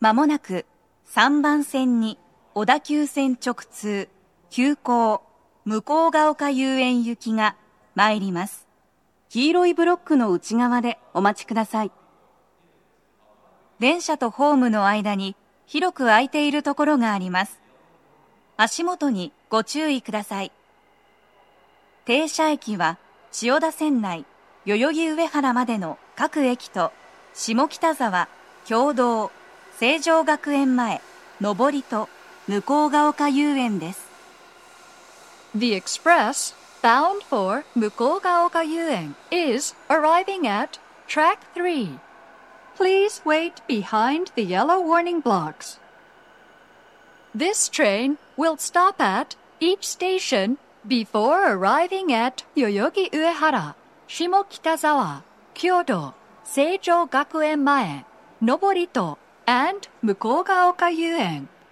まもなく3番線に小田急線直通急行向ヶ丘遊園行きが参ります。黄色いブロックの内側でお待ちください。電車とホームの間に広く空いているところがあります。足元にご注意ください。停車駅は千代田線内代々木上原までの各駅と下北沢、経堂、成城学園前、上りと向ヶ丘遊園です。 The express bound for 向ヶ丘遊園 is arriving at track 3. Please wait behind the yellow warning blocks. This train will stop at each station before arriving at 代々木上原、下北沢、経堂、成城学園前、上りと and 向ヶ丘遊園